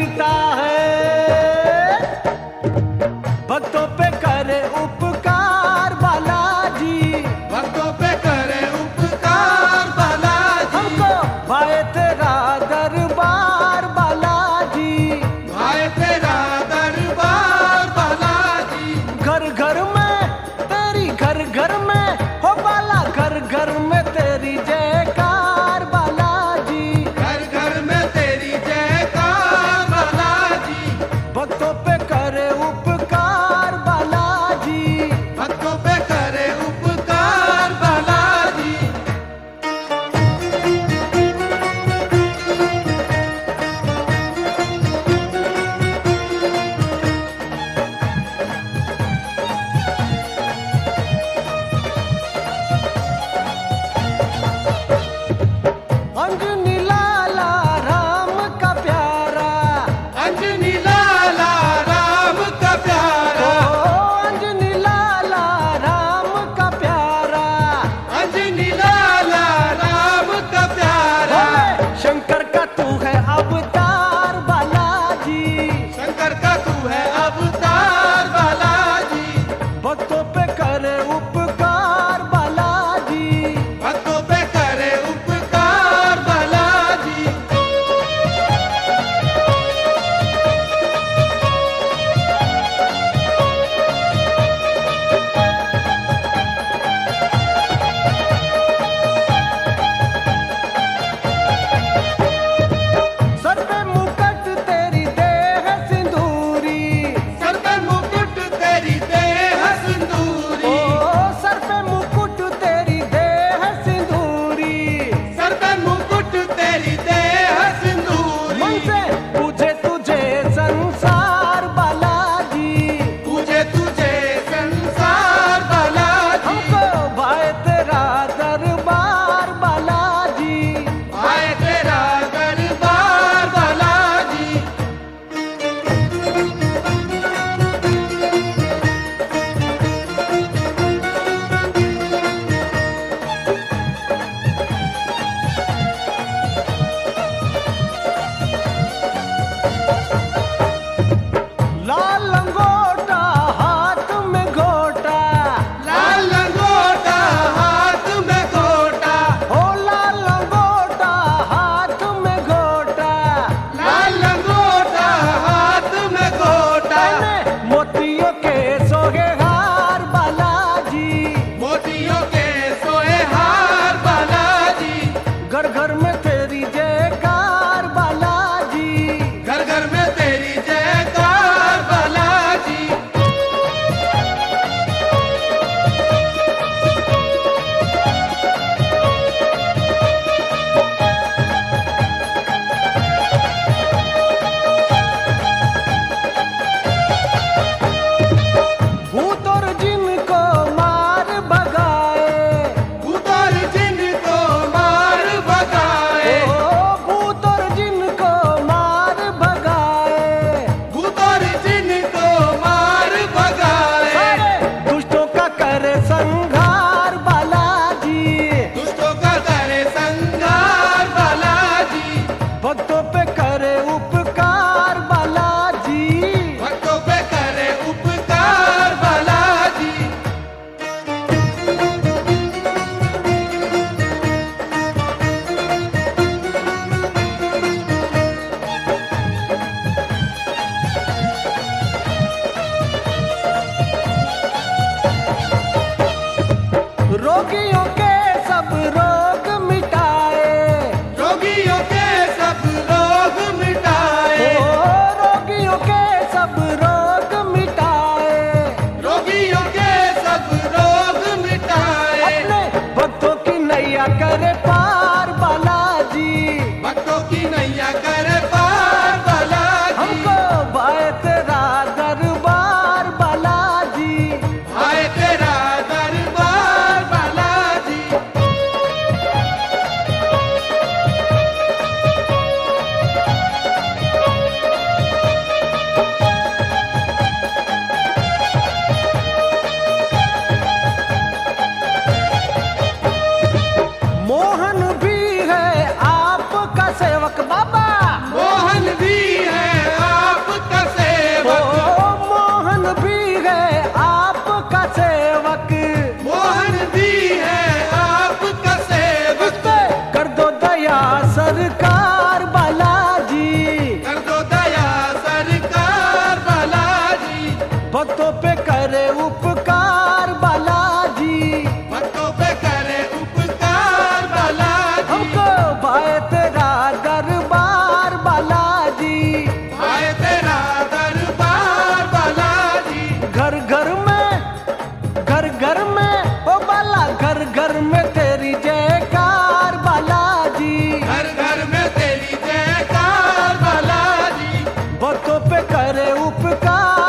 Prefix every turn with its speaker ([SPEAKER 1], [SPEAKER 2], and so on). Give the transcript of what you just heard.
[SPEAKER 1] लगता है, भक्तों पे करे उपकार बालाजी,
[SPEAKER 2] भक्तों पे करे उपकार बालाजी,
[SPEAKER 1] हमको भाए तेरा दरबार बालाजी,
[SPEAKER 2] भाए तेरा दरबार बालाजी।
[SPEAKER 1] घर घर में तेरी, घर घर में हो बाला, घर घर में तेरी जयकार बालाजी,
[SPEAKER 2] घर घर में तेरी जयकार बालाजी,
[SPEAKER 1] भक्तों पे करे उपकार बालाजी।
[SPEAKER 2] भक्तों पे करे उपकार बालाजी।
[SPEAKER 1] अंजनी लाला राम का प्यारा,
[SPEAKER 2] अंजनी लाला राम का प्यारा,
[SPEAKER 1] ओ अंजनी लाला राम का प्यारा,
[SPEAKER 2] अंजनी लाला राम का प्यारा।
[SPEAKER 1] भोले शंकर का तू है अवतार बालाजी,
[SPEAKER 2] शंकर का तू है अवतार बालाजी,
[SPEAKER 1] भक्तों पे करे उपकार बालाजी।
[SPEAKER 2] भक्तों पे करे उपकार बालाजी।
[SPEAKER 1] सर पे मुकुट तेरी देह सिंदूरी,
[SPEAKER 2] सर पे मुकुट तेरी देह सिंदूरी,
[SPEAKER 1] ओ सर पे मुकुट तेरी देह सिंदूरी,
[SPEAKER 2] सर पे मुकुट तेरी देह सिंदूरी।
[SPEAKER 1] मन से पूछे तुझे संसार बालाजी,
[SPEAKER 2] पूजे तुझे संसार बालाजी,
[SPEAKER 1] हमको भाए तेरा दरबार बालाजी।
[SPEAKER 2] आए तेरा दरबार बालाजी।
[SPEAKER 1] लाल लंगोटा हाथ में घोटा,
[SPEAKER 2] लाल लंगोटा हाथ में घोटा,
[SPEAKER 1] ओ लाल लंगोटा हाथ में घोटा,
[SPEAKER 2] लाल लंगोटा हाथ में घोटा।
[SPEAKER 1] मोतियों के सोहे हार बालाजी,
[SPEAKER 2] मोतियों के सोए हार बालाजी,
[SPEAKER 1] घर घर में तेरी जयकार बालाजी।
[SPEAKER 2] घर घर में तेरी जयकार बालाजी।
[SPEAKER 1] भूत और जिनको मार भगाए,
[SPEAKER 2] उतर जिनको मार भगाए,
[SPEAKER 1] ओ भूत और जिनको मार भगाए,
[SPEAKER 2] उतर जिनको मार भगाए।
[SPEAKER 1] सारे दुष्टों का करे संहार बालाजी,
[SPEAKER 2] दुष्टों का करे संहार बालाजी,
[SPEAKER 1] भक्तों पे करे उपकार बालाजी।
[SPEAKER 2] भक्तों पे करे उपकार बालाजी।
[SPEAKER 1] रोगियों के सब रोग मिटाए,
[SPEAKER 2] रोगियों के सब रोग मिटाए,
[SPEAKER 1] ओ रोगियों के सब रोग मिटाए,
[SPEAKER 2] रोगियों के सब रोग मिटाए।
[SPEAKER 1] अपने भक्तों की नैया करे पार बालाजी,
[SPEAKER 2] भक्तों की नैया करे पार बालाजी,
[SPEAKER 1] हमको भाए तेरा दरबार बालाजी।
[SPEAKER 2] आए तेरा दरबार बालाजी।
[SPEAKER 1] मोहन भी है आप सरकार बालाजी,
[SPEAKER 2] कर दो दया सरकार बालाजी,
[SPEAKER 1] भक्तों पे करे उपकार बालाजी,
[SPEAKER 2] भक्तों पे करे उपकार बालाजी,
[SPEAKER 1] हमको भाए तेरा दरबार बालाजी,
[SPEAKER 2] आए तेरा दरबार बालाजी,
[SPEAKER 1] घर घर में ओ बाला, घर घर में तेरी जयकार बालाजी,
[SPEAKER 2] घर घर में तेरी जयकार बालाजी,
[SPEAKER 1] भक्तों पे करे उपकार